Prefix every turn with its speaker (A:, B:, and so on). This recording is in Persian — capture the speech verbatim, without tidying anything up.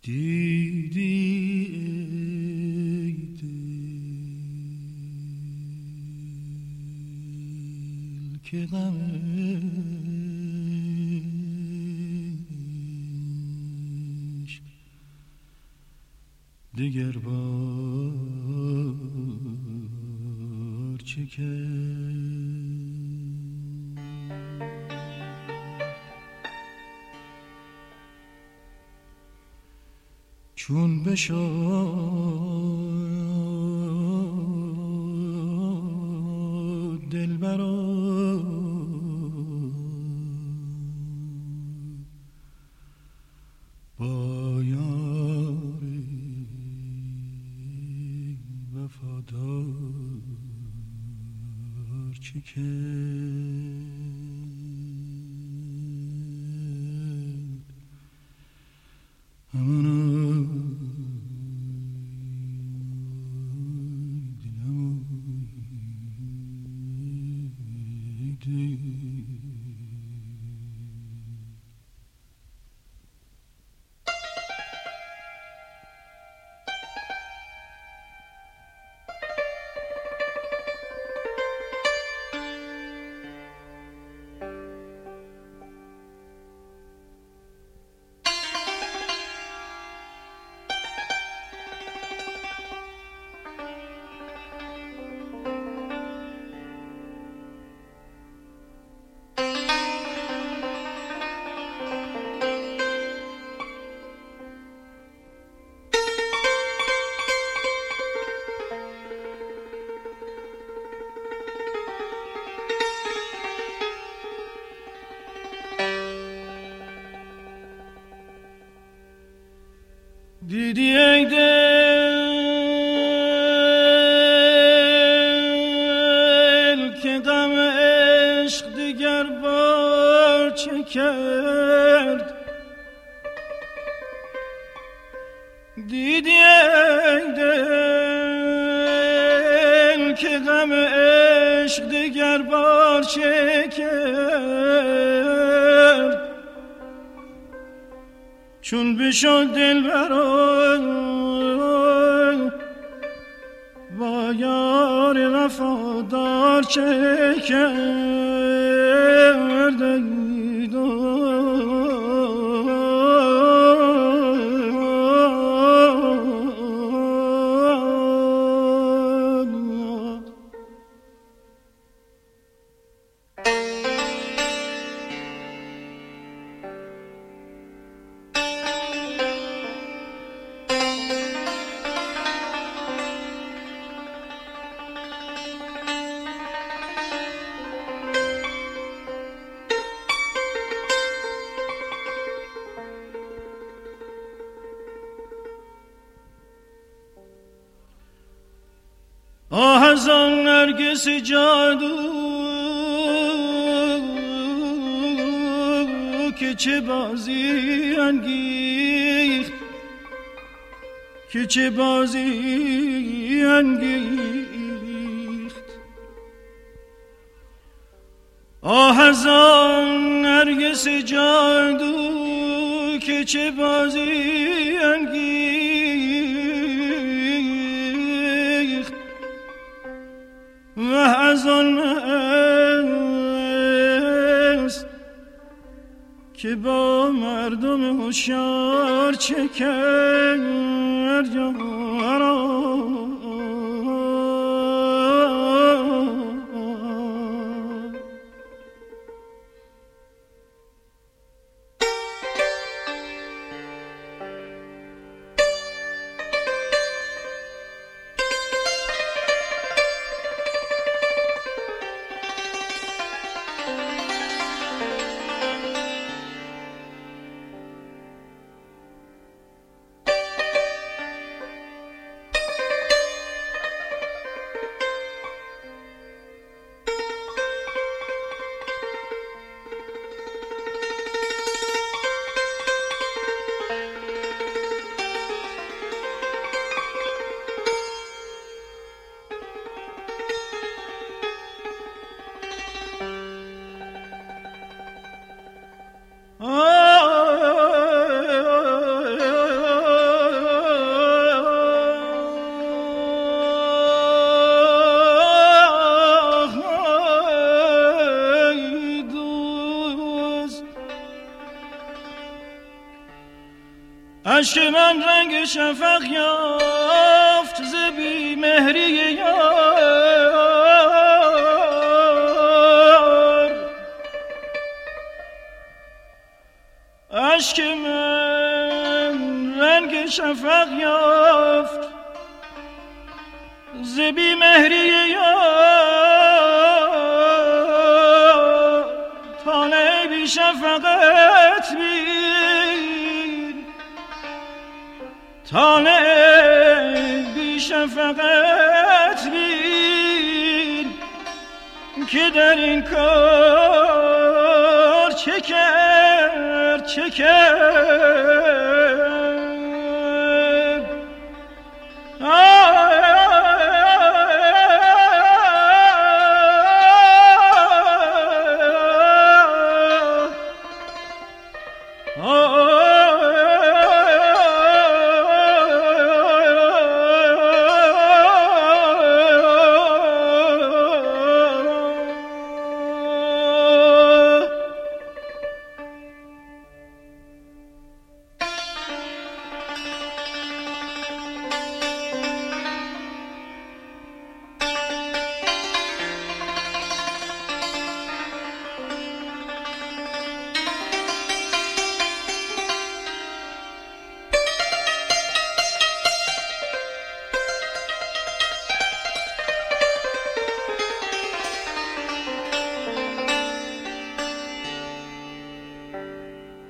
A: دیدی ای دل که غم عشق دگر بار چکد چون بشد دلبرا با یار وفادار چه کرد همانا دیدی ای دل که غم عشق دیگر بار چه کرد دیدی ای دل که غم عشق دیگر بار چه کرد چون بشد دلبرا با یار وفادار چه کرد آه از آن نرگس جادو که چه بازی انگیخت که چه بازی انگیخت آه از آن نرگس جادو که چه بازی انگیخت و از آن مست که با مردم هوشیار چه کرد یارا عشق من رنگ شفق یافت ز بی مهری یار. عشق من رنگ شفق یافت ز بی مهری یار. طالع بی شفقت بین، طالع بی شفقت بین که در این کار چه کرد چه کرد.